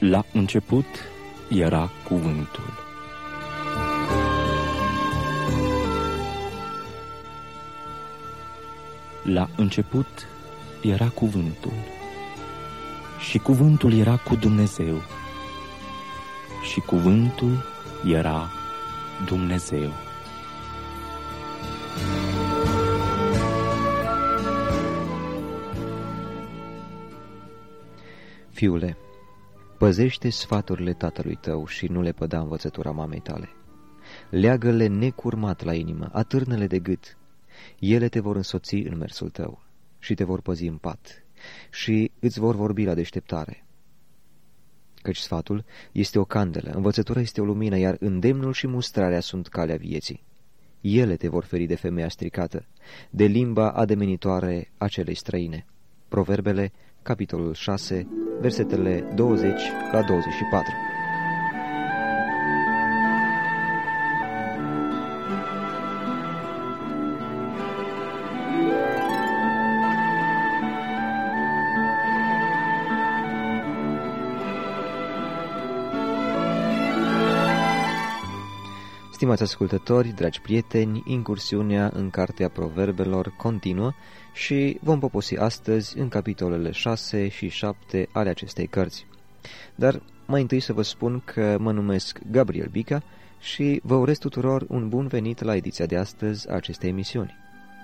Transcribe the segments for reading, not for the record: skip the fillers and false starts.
La început era Cuvântul. La început era Cuvântul, și Cuvântul era cu Dumnezeu, și Cuvântul era Dumnezeu. Fiule, păzește sfaturile tatălui tău și nu le păda învățătura mamei tale. Leagă-le necurmat la inimă, atârnă-le de gât. Ele te vor însoți în mersul tău și te vor păzi în pat și îți vor vorbi la deșteptare. Căci sfatul este o candelă, învățătura este o lumină, iar îndemnul și mustrarea sunt calea vieții. Ele te vor feri de femeia stricată, de limba ademenitoare a celei străine. Proverbele, capitolul 6, versetele 20 la 24. Stimați ascultători, dragi prieteni, incursiunea în Cartea Proverbelor continuă și vom poposi astăzi în capitolele 6 și 7 ale acestei cărți. Dar mai întâi să vă spun că mă numesc Gabriel Bica și vă urez tuturor un bun venit la ediția de astăzi a acestei emisiuni.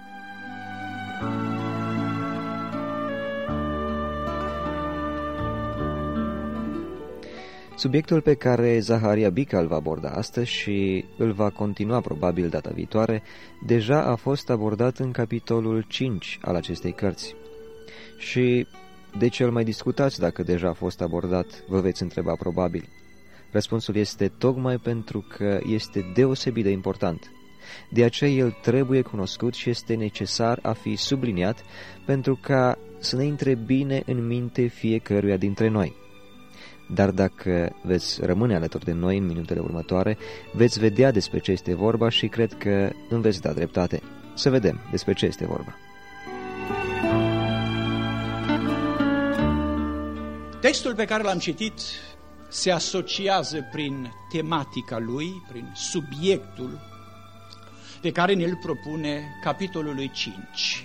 Subiectul pe care Zaharia Bica îl va aborda astăzi și îl va continua probabil data viitoare, deja a fost abordat în capitolul 5 al acestei cărți. Și de ce îl mai discutați dacă deja a fost abordat, vă veți întreba probabil. Răspunsul este tocmai pentru că este deosebit de important. De aceea el trebuie cunoscut și este necesar a fi subliniat pentru ca să ne intre bine în minte fiecăruia dintre noi. Dar dacă veți rămâne alături de noi în minutele următoare, veți vedea despre ce este vorba și cred că îmi veți da dreptate. Să vedem despre ce este vorba. Textul pe care l-am citit se asociază prin tematica lui, prin subiectul pe care ne-l propune capitolului 5.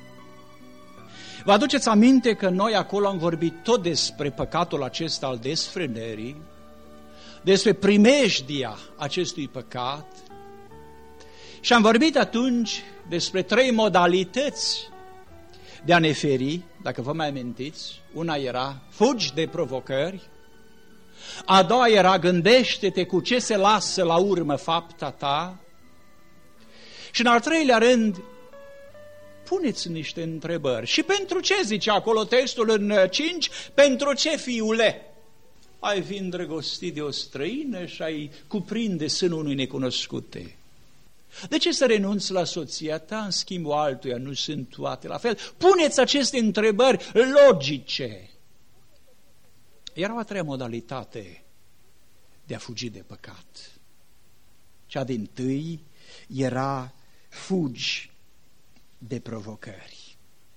Vă aduceți aminte că noi acolo am vorbit tot despre păcatul acesta al desfrânării, despre primejdia acestui păcat și am vorbit atunci despre 3 modalități de a ne feri, dacă vă mai amintiți. Una era fugi de provocări, a doua era gândește-te cu ce se lasă la urmă fapta ta și în al treilea rând puneți niște întrebări. Și pentru ce zice acolo textul în 5? Pentru ce, fiule? Ai fi îndrăgostit de o străină și ai cuprinde sânul unui necunoscute. De ce să renunți la soția ta în schimbul altuia? Nu sunt toate la fel? Puneți aceste întrebări logice. Era a treia modalitate de a fugi de păcat. Cea dintâi era fugi de provocări.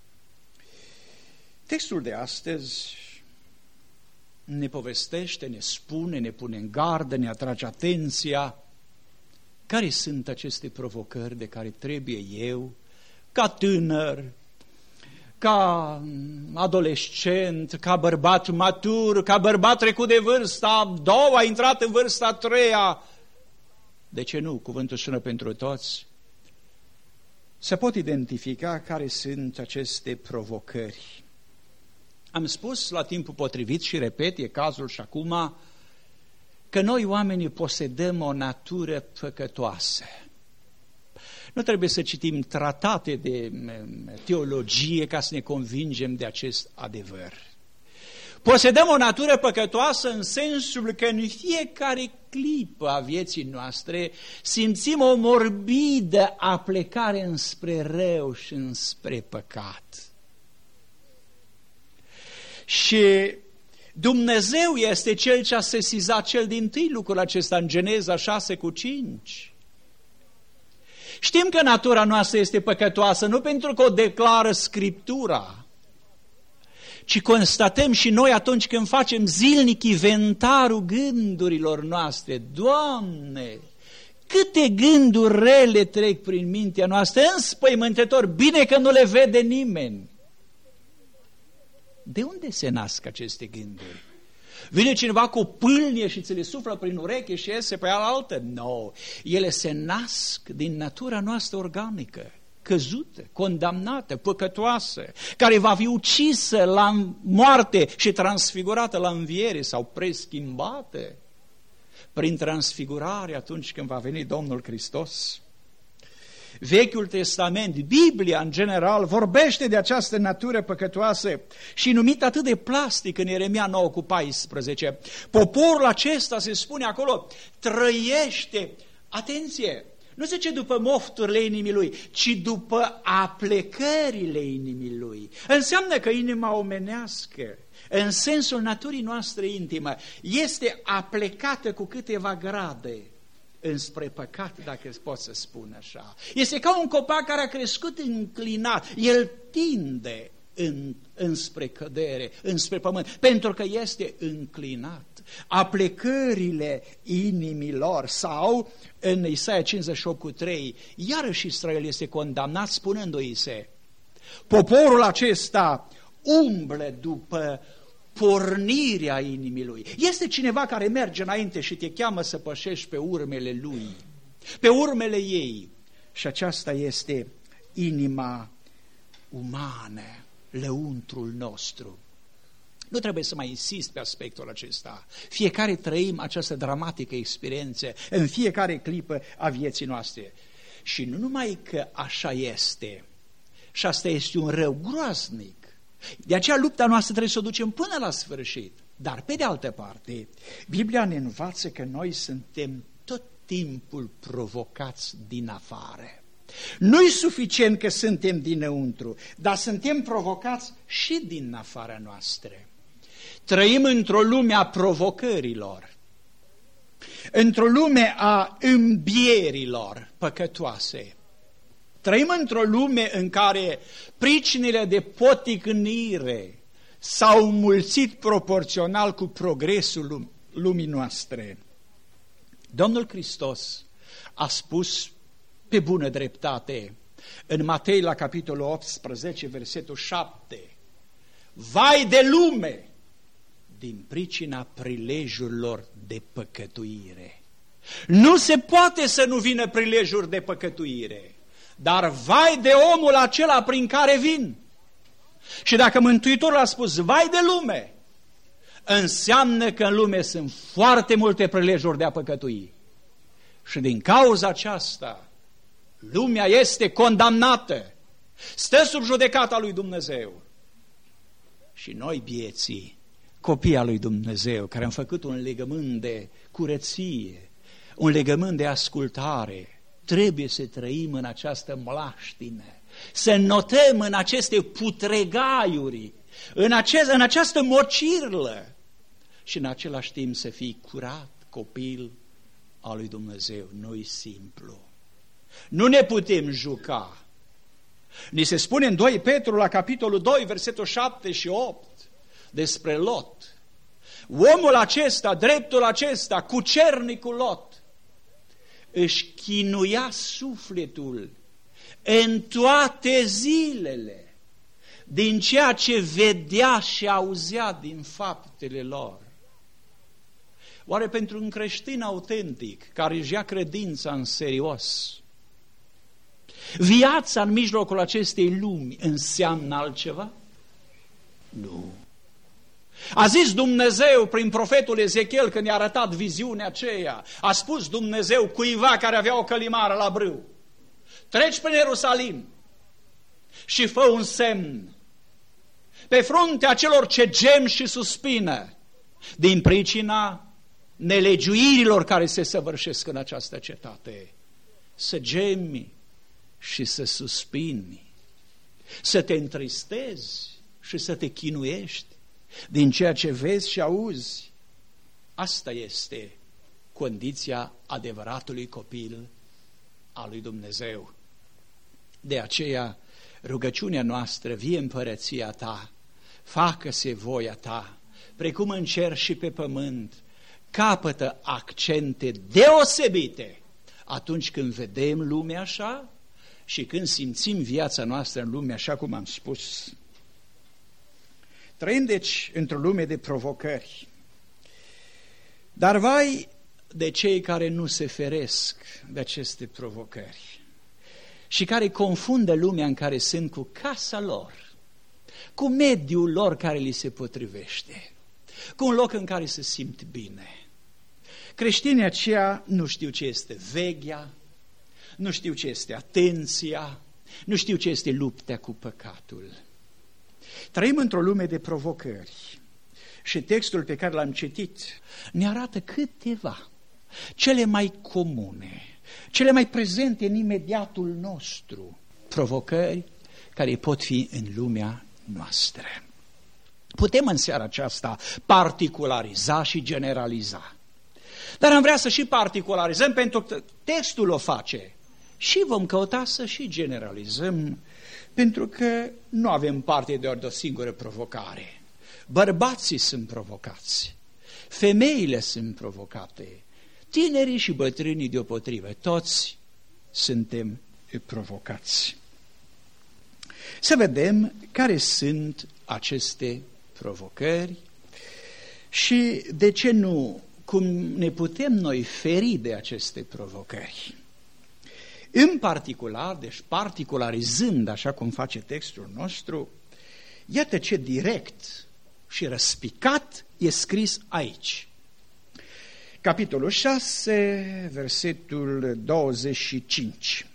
Textul de astăzi ne povestește, ne spune, ne pune în gardă, ne atrage atenția care sunt aceste provocări de care trebuie eu, ca tânăr, ca adolescent, ca bărbat matur, ca bărbat trecut de vârsta a doua, intrat în vârsta a treia. De ce nu? Cuvântul sună pentru toți. Se pot identifica care sunt aceste provocări. Am spus la timpul potrivit și repet, e cazul și acum, că noi oamenii posedăm o natură păcătoasă. Nu trebuie să citim tratate de teologie ca să ne convingem de acest adevăr. Posedăm o natură păcătoasă în sensul că în fiecare clipă a vieții noastre simțim o morbidă aplecare înspre rău și înspre păcat. Și Dumnezeu este Cel ce a sesizat cel dintâi lucrul acesta în Geneza 6:5. Știm că natura noastră este păcătoasă, nu pentru că o declară Scriptura, ci constatăm și noi atunci când facem zilnic inventarul gândurilor noastre. Doamne, câte gânduri rele trec prin mintea noastră, înspăimântător, bine că nu le vede nimeni. De unde se nasc aceste gânduri? Vine cineva cu o pâlnie și ți le suflă prin ureche și iese pe alaltă? Nu, ele se nasc din natura noastră organică, căzută, condamnată, păcătoasă, care va fi ucisă la moarte și transfigurată la înviere sau preschimbată prin transfigurare atunci când va veni Domnul Hristos. Vechiul Testament, Biblia în general, vorbește de această natură păcătoasă și numită atât de plastic în Ieremia 9:14. Poporul acesta, se spune acolo, trăiește, atenție, nu zice după mofturile inimii lui, ci după aplecările inimii lui. Înseamnă că inima omenească, în sensul naturii noastre intimă, este aplecată cu câteva grade înspre păcat, dacă pot să spun așa. Este ca un copac care a crescut înclinat, el tinde înspre cădere, înspre pământ, pentru că este înclinat. Aplecările inimilor, sau în Isaia 58:3, iarăși Israel este condamnat spunându-i se: poporul acesta umblă după pornirea inimii lui. Este cineva care merge înainte și te cheamă să pășești pe urmele lui, pe urmele ei. Și aceasta este inima umană, lăuntrul nostru. Nu trebuie să mai insist pe aspectul acesta. Fiecare trăim această dramatică experiență în fiecare clipă a vieții noastre. Și nu numai că așa este, și asta este un rău groaznic. De aceea lupta noastră trebuie să o ducem până la sfârșit. Dar pe de altă parte, Biblia ne învață că noi suntem tot timpul provocați din afară. Nu-i suficient că suntem dinăuntru, dar suntem provocați și din afara noastră. Trăim într-o lume a provocărilor, într-o lume a îmbierilor păcătoase. Trăim într-o lume în care pricinile de poticnire s-au mulțit proporțional cu progresul lumii noastre. Domnul Hristos a spus pe bună dreptate în Matei la capitolul 18, versetul 7: vai de lume din pricina prilejurilor de păcătuire. Nu se poate să nu vină prilejuri de păcătuire, dar vai de omul acela prin care vin. Și dacă Mântuitorul a spus vai de lume, înseamnă că în lume sunt foarte multe prilejuri de a păcătui. Și din cauza aceasta, lumea este condamnată, stă sub judecata lui Dumnezeu. Și noi, bieții, copii al lui Dumnezeu, care am făcut un legământ de curăție, un legământ de ascultare, trebuie să trăim în această mlaștină, să notăm în aceste putregaiuri, în această mocirlă și în același timp să fii curat, copil al lui Dumnezeu. Nu-i simplu. Nu ne putem juca. Ni se spune în 2 Petru la capitolul 2, versetul 7 și 8 despre Lot. Omul acesta, dreptul acesta, cucernicul Lot, își chinuia sufletul în toate zilele din ceea ce vedea și auzea din faptele lor. Oare pentru un creștin autentic care își ia credința în serios, viața în mijlocul acestei lumi înseamnă altceva? Nu. A zis Dumnezeu prin profetul Ezechiel când i-a arătat viziunea aceea, a spus Dumnezeu cuiva care avea o călimară la brâu: treci prin Ierusalim și fă un semn pe fruntea celor ce gem și suspină din pricina nelegiuirilor care se săvârșesc în această cetate. Să gemi și să suspini, să te întristezi și să te chinuiești din ceea ce vezi și auzi. Asta este condiția adevăratului copil al lui Dumnezeu. De aceea rugăciunea noastră: vie împărăția ta, facă-se voia ta, precum în cer și pe pământ, capătă accente deosebite atunci când vedem lumea așa și când simțim viața noastră în lume așa cum am spus. Trăim deci într-o lume de provocări, dar vai de cei care nu se feresc de aceste provocări și care confundă lumea în care sunt cu casa lor, cu mediul lor care li se potrivește, cu un loc în care se simt bine. Creștinii aceia nu știu ce este veghea, nu știu ce este atenția, nu știu ce este lupta cu păcatul. Trăim într-o lume de provocări și textul pe care l-am citit ne arată câteva, cele mai comune, cele mai prezente în imediatul nostru, provocări care pot fi în lumea noastră. Putem în seara aceasta particulariza și generaliza, dar am vrea să și particularizăm pentru că textul o face și vom căuta să și generalizăm, pentru că nu avem parte doar de o singură provocare. Bărbații sunt provocați, femeile sunt provocate, tinerii și bătrânii deopotrivă, toți suntem provocați. Să vedem care sunt aceste provocări și de ce nu, cum ne putem noi feri de aceste provocări. În particular, deci particularizând așa cum face textul nostru, iată ce direct și răspicat e scris aici. Capitolul 6, versetul 25.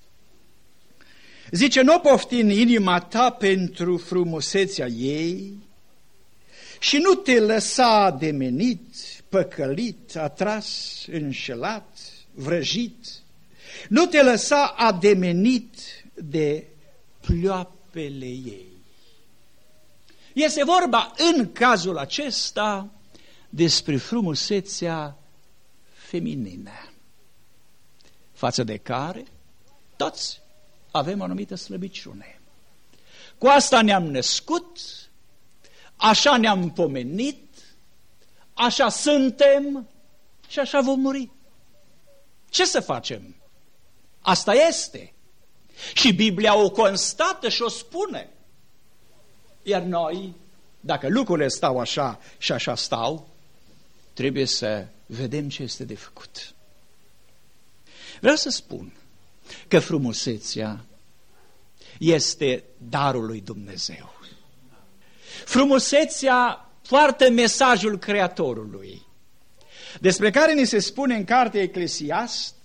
Zice, nu pofti în inima ta pentru frumusețea ei și nu te lăsa ademenit, păcălit, atras, înșelat, vrăjit, nu te lăsa ademenit de ploapele ei. Este vorba în cazul acesta despre frumusețea feminină, față de care toți avem o anumită slăbiciune. Cu asta ne-am născut, așa ne-am pomenit, așa suntem și așa vom muri. Ce să facem? Asta este. Și Biblia o constată și o spune. Iar noi, dacă lucrurile stau așa și așa stau, trebuie să vedem ce este de făcut. Vreau să spun că frumusețea este darul lui Dumnezeu. Frumusețea poartă mesajul Creatorului, despre care ni se spune în cartea Eclesiast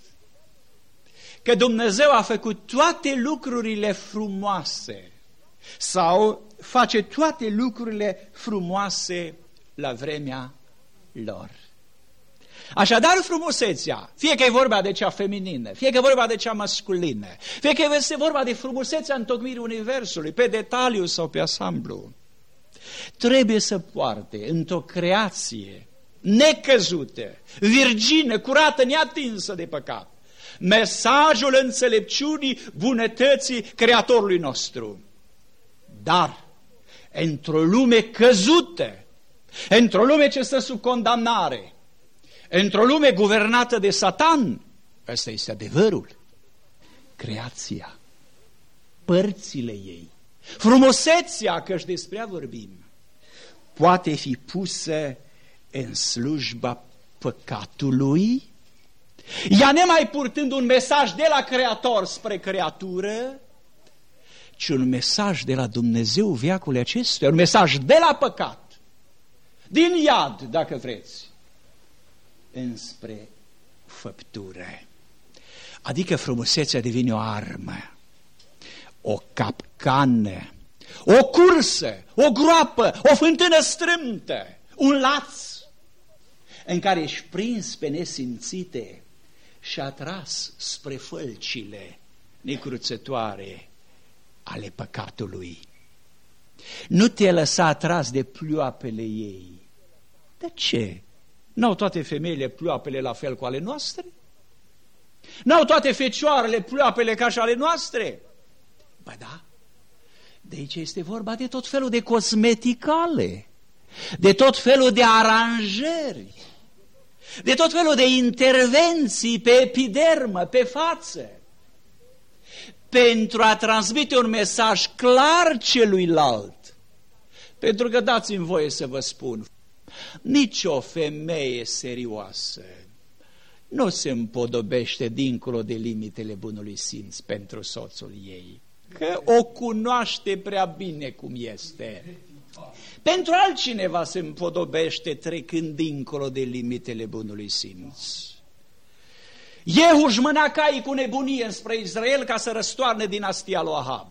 că Dumnezeu a făcut toate lucrurile frumoase sau face toate lucrurile frumoase la vremea lor. Așadar, frumusețea, fie că e vorba de cea feminină, fie că e vorba de cea masculină, fie că este vorba de frumusețea întocmirii universului, pe detaliu sau pe ansamblu, trebuie să poarte într-o creație necăzută, virgină, curată, neatinsă de păcat, mesajul înțelepciunii, bunătății Creatorului nostru. Dar, într-o lume căzută, într-o lume ce stă sub condamnare, într-o lume guvernată de Satan, ăsta este adevărul, creația, părțile ei, frumusețea, căci despre ea vorbim, poate fi pusă în slujba păcatului, ea nemai purtând un mesaj de la Creator spre creatură, ci un mesaj de la Dumnezeu veacul acestuia, un mesaj de la păcat, din iad, dacă vreți, înspre făptură. Adică frumusețea devine o armă, o capcană, o cursă, o groapă, o fântână strâmtă, un laț în care ești prins pe nesimțite și atras spre fălcile necruțătoare ale păcatului. Nu te lăsa atras de ploapele ei. De ce? N-au toate femeile ploapele la fel cu ale noastre? N-au toate fecioarele ploapele ca și ale noastre? Ba da, De aici este vorba de tot felul de cosmeticale, de tot felul de aranjări, de tot felul de intervenții pe epidermă, pe față, pentru a transmite un mesaj clar celuilalt. Pentru că dați-mi voie să vă spun, nici o femeie serioasă nu se împodobește dincolo de limitele bunului simț pentru soțul ei, că o cunoaște prea bine cum este. Pentru altcineva se împodobește trecând dincolo de limitele bunului simț. Jehu își mâna caii cu nebunie înspre Israel ca să răstoarne dinastia lui Ahab.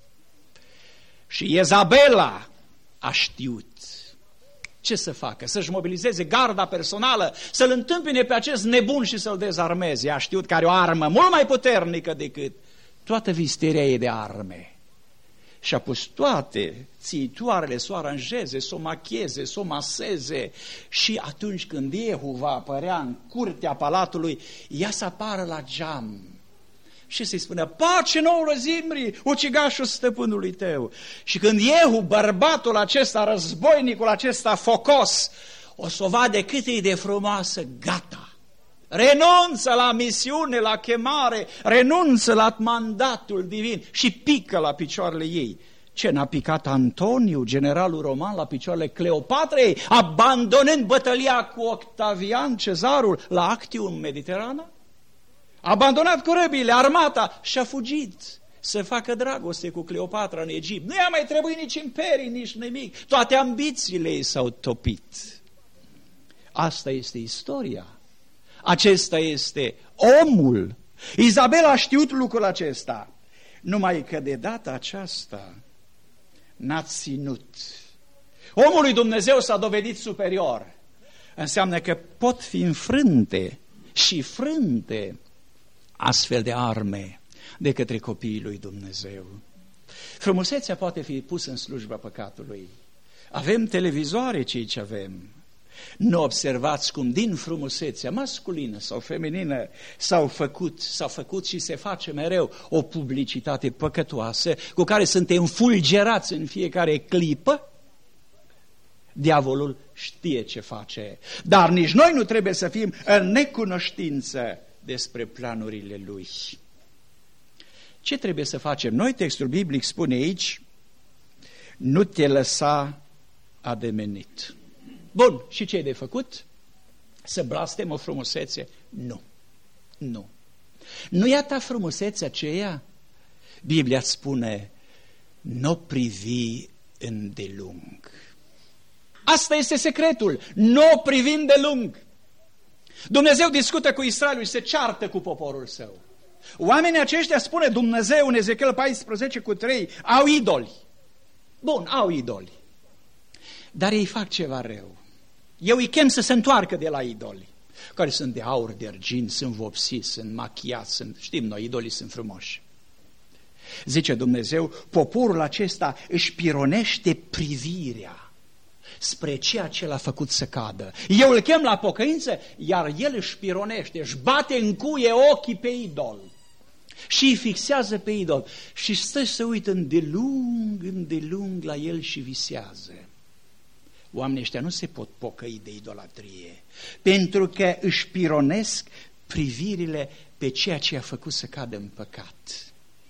Și Jezabela a știut ce să facă, să-și mobilizeze garda personală, să-l întâmpine pe acest nebun și să-l dezarmeze. A știut că are o armă mult mai puternică decât toată visteria ei de arme. Și a pus toate țiitoarele să o aranjeze, să o macheze, să o maseze. Și atunci când Jehu va apărea în curtea palatului, ea să apară la geam și să-i spună: pace nouă, Zimri, ucigașul stăpânului tău. Și când Jehu, bărbatul acesta, războinicul acesta focos, o să o vadă cât e de frumoasă, gata. Renunță la misiune, la chemare, renunță la mandatul divin și pică la picioarele ei. Ce n-a picat Antoniu, generalul roman, la picioarele Cleopatrei, abandonând bătălia cu Octavian, cezarul, la Actium, în Mediterana? A abandonat corăbile, armata și a fugit să facă dragoste cu Cleopatra în Egipt. Nu i-a mai trebuit nici imperii, nici nimic. Toate ambițiile ei s-au topit. Asta este istoria. Acesta este omul. Izabela a știut lucrul acesta. Numai că de data aceasta n-a ținut. Omul lui Dumnezeu s-a dovedit superior. Înseamnă că pot fi înfrânte și frânte astfel de arme de către copiii lui Dumnezeu. Frumusețea poate fi pusă în slujba păcatului. Avem televizoare, cei ce avem. Nu observați cum din frumusețea masculină sau feminină s-au făcut și se face mereu o publicitate păcătoasă cu care suntem fulgerați în fiecare clipă? Diavolul știe ce face, dar nici noi nu trebuie să fim în necunoștință despre planurile lui. Ce trebuie să facem noi? Textul biblic spune aici: nu te lăsa ademenit. Bun, și ce e de făcut? Să blastem o frumusețe? Nu. Nu. Nu e a ta frumusețea aceea? Biblia spune: nu privi îndelung. Asta este secretul. Nu privi îndelung. Dumnezeu discută cu Israelul și se ceartă cu poporul său. Oamenii aceștia, spune Dumnezeu în Ezechiel 14:3, au idoli. Bun, au idoli. Dar ei fac ceva rău. Eu îi chem să se întoarcă de la idoli, care sunt de aur, de argint, sunt vopsiți, sunt machiați, știm noi, idolii sunt frumoși. Zice Dumnezeu, poporul acesta își pironește privirea spre ceea ce l-a făcut să cadă. Eu îl chem la pocăință, iar el își pironește, își bate în cuie ochii pe idol și îi fixează pe idol și stă să uită îndelung la el și visează. Oamenii ăștia nu se pot pocăi de idolatrie, pentru că își pironesc privirile pe ceea ce a făcut să cadă în păcat.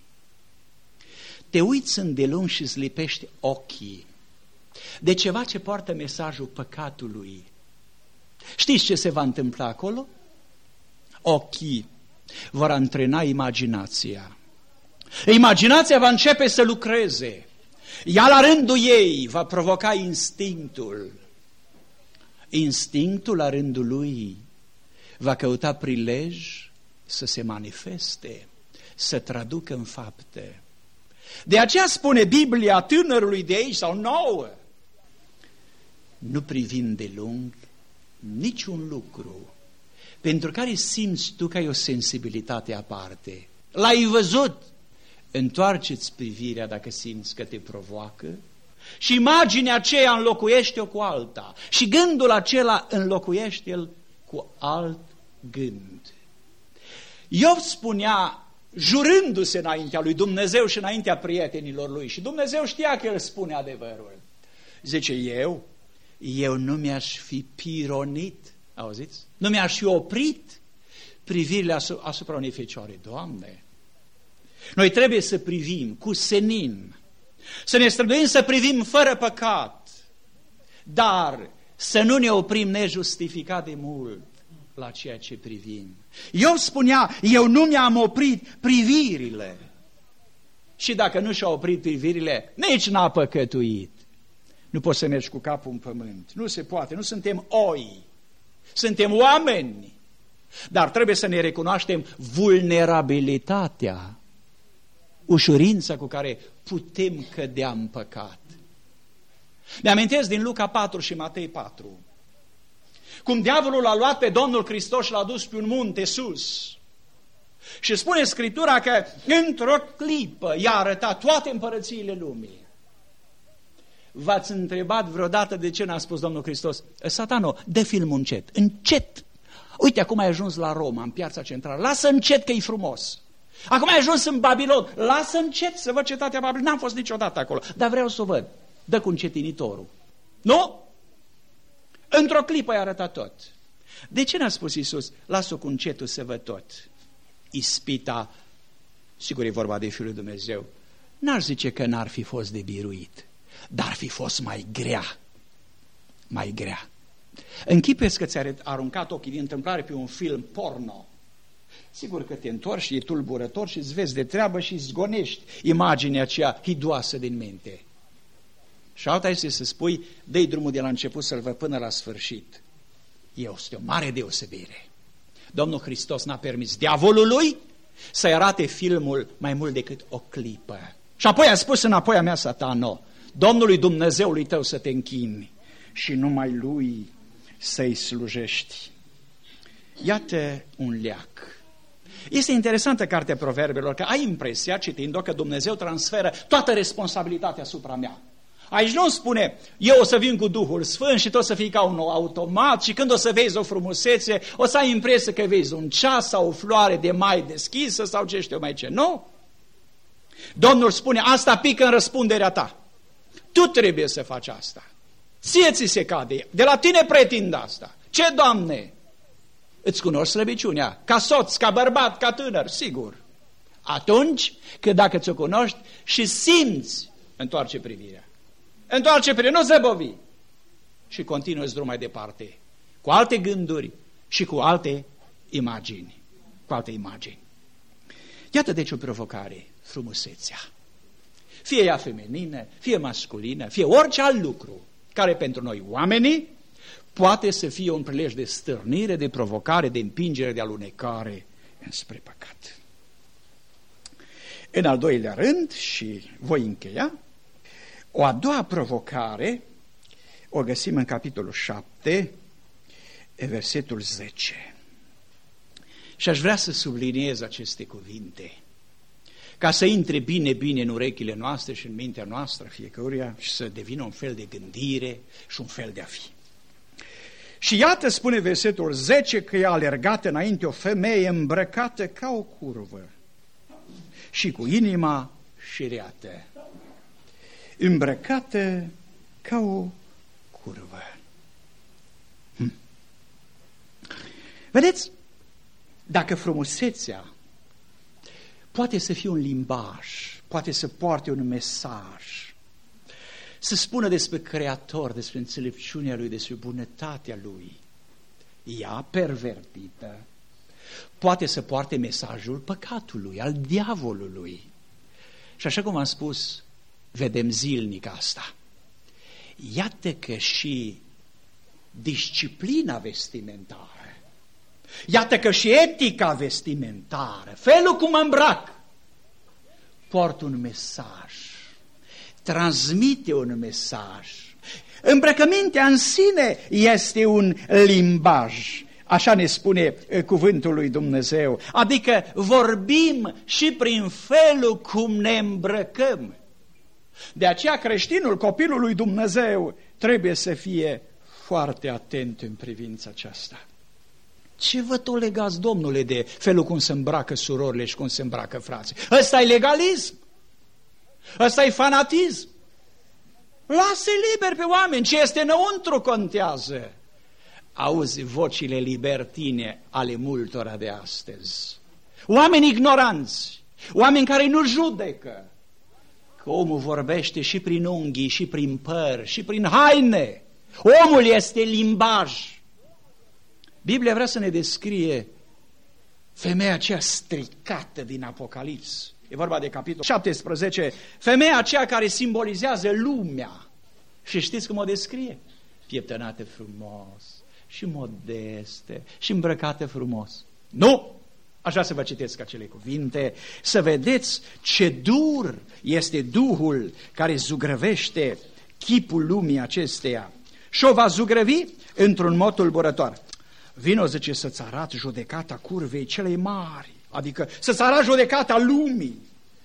Te uiți îndelung și îți lipești ochii de ceva ce poartă mesajul păcatului. Știți ce se va întâmpla acolo? Ochii vor antrena imaginația. Imaginația va începe să lucreze. Ea la rândul ei va provoca instinctul. Instinctul la rândul lui va căuta prilej să se manifeste, să traducă în fapte. De aceea spune Biblia tânărului de aici sau nouă: nu privind de lung niciun lucru pentru care simți tu că ai o sensibilitate aparte. L-ai văzut? Întoarce-ți privirea dacă simți că te provoacă și imaginea aceea înlocuiește-o cu alta și gândul acela înlocuiește-l cu alt gând. Iov spunea jurându-se înaintea lui Dumnezeu și înaintea prietenilor lui. Și Dumnezeu știa că el spune adevărul. Zice, eu nu mi-aș fi pironit, auziți? Nu mi-aș fi oprit privirile asupra unei fecioare. Doamne, noi trebuie să privim cu senin, să ne străduim să privim fără păcat, dar să nu ne oprim nejustificat de mult la ceea ce privim. Iov spunea, eu nu mi-am oprit privirile. Și dacă nu și-a oprit privirile, nici n-a păcătuit. Nu poți să mergi cu capul în pământ. Nu se poate, nu suntem oi. Suntem oameni. Dar trebuie să ne recunoaștem vulnerabilitatea, ușurința cu care putem cădea în păcat. Mi-amintesc din Luca 4 și Matei 4, cum diavolul a luat pe Domnul Hristos și l-a dus pe un munte sus. Și spune Scriptura că într-o clipă i-a arătat toate împărățiile lumii. V-ați întrebat vreodată de ce n-a spus Domnul Hristos? Satano, dă filmul încet, încet. Uite, acum ai ajuns la Roma, în piața centrală. Lasă încet că e frumos. Acum ai ajuns în Babilon. Lasă încet să văd cetatea Babilon. N-am fost niciodată acolo, dar vreau să o văd. Dă cu încetinitorul. Nu? Într-o clipă i-a arătat tot. De ce n-a spus Iisus? Lasă-o cu încetul să văd tot. Ispita, sigur e vorba de Fiul lui Dumnezeu, n-ar zice că n-ar fi fost de biruit, dar ar fi fost mai grea. Mai grea. Închipuieți că ți-a aruncat ochii din întâmplare pe un film porno. Sigur că te întorci și e tulburător și îți vezi de treabă și zgonești imaginea aceea hidoasă din minte. Și alta este să spui, dă-i drumul de la început să-l văd până la sfârșit. Este o mare deosebire. Domnul Hristos n-a permis diavolului să-i arate filmul mai mult decât o clipă. Și apoi a spus înapoi a mea, Satano, Domnului Dumnezeului tău să te închini și numai Lui să-i slujești. Iată un leac. Este interesantă cartea Proverbelor, că ai impresia, citind-o, că Dumnezeu transferă toată responsabilitatea asupra mea. Aici nu spune, eu o să vin cu Duhul Sfânt și tot să fii ca un automat și când o să vezi o frumusețe, o să ai impresia că vezi un ceas sau o floare de mai deschisă sau ce știu mai ce. Nu! Domnul spune, asta pică în răspunderea ta. Tu trebuie să faci asta. Ție ți se cade. De la tine pretind asta. Ce, Doamne? Îți cunoști slăbiciunea. Ca soț, ca bărbat, ca tânăr, sigur. Atunci, că dacă ți-o cunoști și simți, întoarce privirea. Întoarce privirea, nu zăbovi. Și continuă-ți drum mai departe. Cu alte gânduri și cu alte imagini. Cu alte imagini. Iată deci o provocare, frumusețea. Fie ea feminină, fie masculină, fie orice alt lucru care pentru noi oamenii poate să fie un prilej de stârnire, de provocare, de împingere, de alunecare înspre păcat. În al doilea rând, și voi încheia, o a doua provocare o găsim în capitolul 7, versetul 10. Și aș vrea să subliniez aceste cuvinte, ca să intre bine în urechile noastre și în mintea noastră fiecăruia și să devină un fel de gândire și un fel de a fi. Și iată, spune versetul 10, că i-a alergat înainte o femeie îmbrăcată ca o curvă și cu inima șireată. Îmbrăcată ca o curvă. Vedeți, dacă frumusețea poate să fie un limbaj, poate să poarte un mesaj, să spună despre Creator, despre înțelepciunea Lui, despre bunătatea Lui, ea, pervertită, poate să poarte mesajul păcatului, al diavolului. Și așa cum am spus, vedem zilnic asta. Iată că și disciplina vestimentară, iată că și etica vestimentară, felul cum mă îmbrac, poartă un mesaj, transmite un mesaj. Îmbrăcămintea în sine este un limbaj, așa ne spune cuvântul lui Dumnezeu, adică vorbim și prin felul cum ne îmbrăcăm. De aceea creștinul, copilul lui Dumnezeu, trebuie să fie foarte atent în privința aceasta. Ce vă tot legați, domnule, de felul cum se îmbracă surorile și cum se îmbracă frații? Ăsta e legalism. Ăsta e fanatism. Lasă liber pe oameni, ce este înăuntru contează. Auzi vocile libertine ale multora de astăzi. Oameni ignoranți, oameni care nu judecă. Că omul vorbește și prin unghii, și prin păr, și prin haine. Omul este limbaj. Biblia vrea să ne descrie femeia aceea stricată din Apocalips. E vorba de capitolul 17, femeia aceea care simbolizează lumea. Și știți cum o descrie? Pieptănată frumos și modeste și îmbrăcată frumos. Nu! Așa să vă citesc acele cuvinte, să vedeți ce dur este Duhul care zugrăvește chipul lumii acesteia. Și o va zugrăvi într-un mod tulburător. Vino, zice, să-ți arăt judecata curvei celei mari, adică să-ți arăt judecata lumii.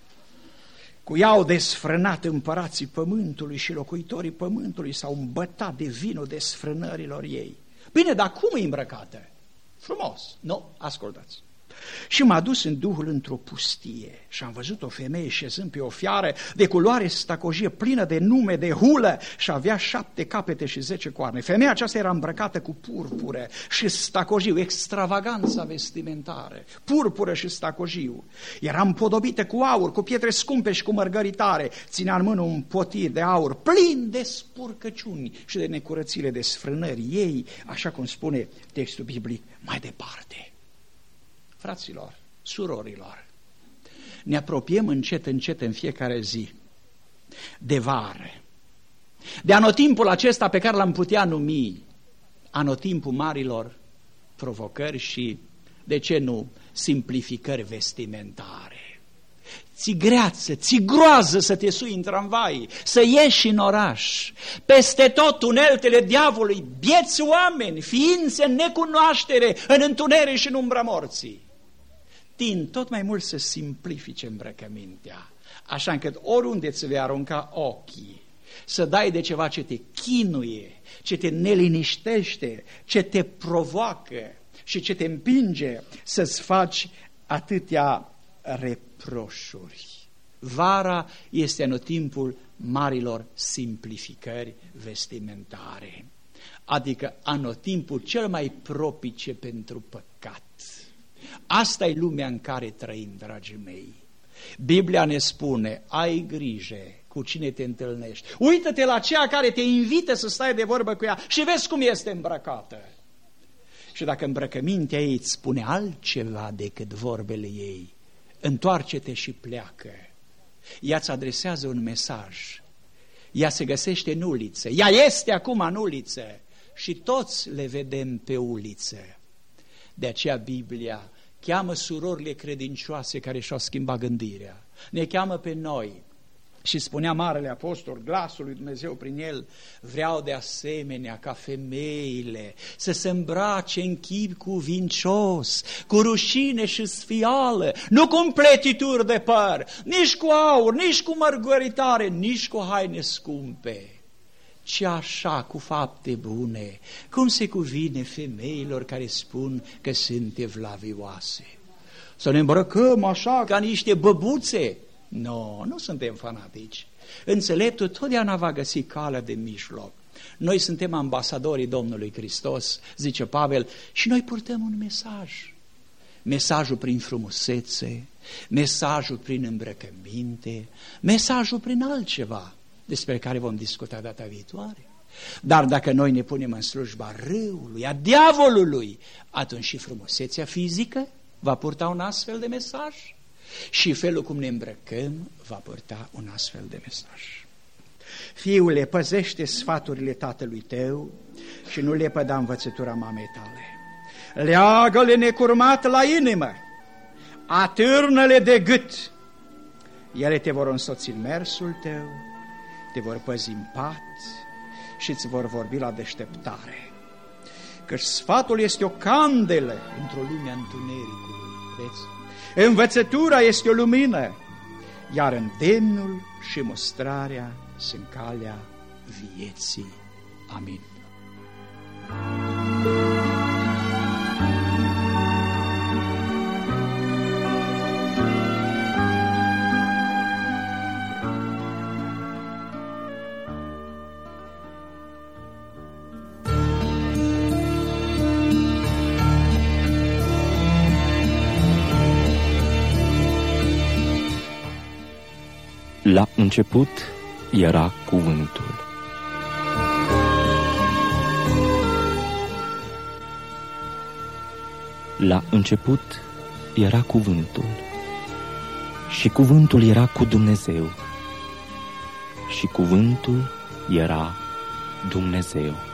Cu ea au desfrânat împărații pământului și locuitorii pământului s-au îmbătat de vinul desfrânărilor ei. Bine, dar cum e îmbrăcată? Frumos. Nu, ascultați. Și m-a dus în Duhul într-o pustie și am văzut o femeie șezând pe o fiară de culoare stacojie, plină de nume, de hulă, și avea 7 capete și 10 coarne. Femeia aceasta era îmbrăcată cu purpură și stacojiu, extravaganța vestimentară, purpură și stacojiu. Era împodobită cu aur, cu pietre scumpe și cu mărgăritare. Ținea în mână un potir de aur plin de spurcăciuni și de necurățile de sfrânări ei, așa cum spune textul biblic mai departe. Fraților, surorilor, ne apropiem încet, încet în fiecare zi de vară, de anotimpul acesta pe care l-am putea numi anotimpul marilor provocări și, de ce nu, simplificări vestimentare. Ți greață, ți groază să te sui în tramvai, să ieși în oraș, peste tot uneltele diavolului, bieți oameni, ființe în necunoaștere, în întuneric și în umbra morții. Tind tot mai mult să simplifice îmbrăcămintea, așa încât oriunde ți vei arunca ochii, să dai de ceva ce te chinuie, ce te neliniștește, ce te provoacă și ce te împinge să-ți faci atâtea reproșuri. Vara este anotimpul marilor simplificări vestimentare, adică anotimpul cel mai propice pentru păcat. Asta e lumea în care trăim, dragii mei. Biblia ne spune, ai grijă cu cine te întâlnești. Uită-te la cea care te invită să stai de vorbă cu ea și vezi cum este îmbrăcată. Și dacă îmbrăcămintea ei îți spune altceva decât vorbele ei, întoarce-te și pleacă. Ea îți adresează un mesaj. Ea se găsește în uliță. Ea este acum în uliță și toți le vedem pe uliță. De aceea Biblia cheamă surorile credincioase care și-au schimbat gândirea. Ne cheamă pe noi. Și spunea Marele Apostol, glasul lui Dumnezeu prin el, vreau de asemenea ca femeile să se îmbrace în chip cuvincios, cu rușine și sfială, nu cu împletituri de păr, nici cu aur, nici cu mărgăritare, nici cu haine scumpe, ci așa, cu fapte bune, cum se cuvine femeilor care spun că sunt evlavioase. Să ne îmbrăcăm așa ca niște băbuțe? Nu suntem fanatici. Înțeleptul totdeauna va găsi calea de mijloc. Noi suntem ambasadorii Domnului Hristos, zice Pavel, și noi purtăm un mesaj. Mesajul prin frumusețe, mesajul prin îmbrăcăminte, mesajul prin altceva, despre care vom discuta data viitoare. Dar dacă noi ne punem în slujba râului, a diavolului, atunci și frumusețea fizică va purta un astfel de mesaj și felul cum ne îmbrăcăm va purta un astfel de mesaj. Fiule, păzește sfaturile tatălui tău și nu le păda învățătura mamei tale. Leagă-le necurmat la inimă, atârnă-le de gât. Ele te vor însoți în mersul tău, te vor păzi în pat și îți vor vorbi la deșteptare. Căci sfatul este o candelă într-o lume a întunericului. Vedeți? Învățătura este o lumină, iar îndemnul și mustrarea sunt calea vieții. Amin. La început era cuvântul. La început era cuvântul. Și cuvântul era cu Dumnezeu. Și cuvântul era Dumnezeu.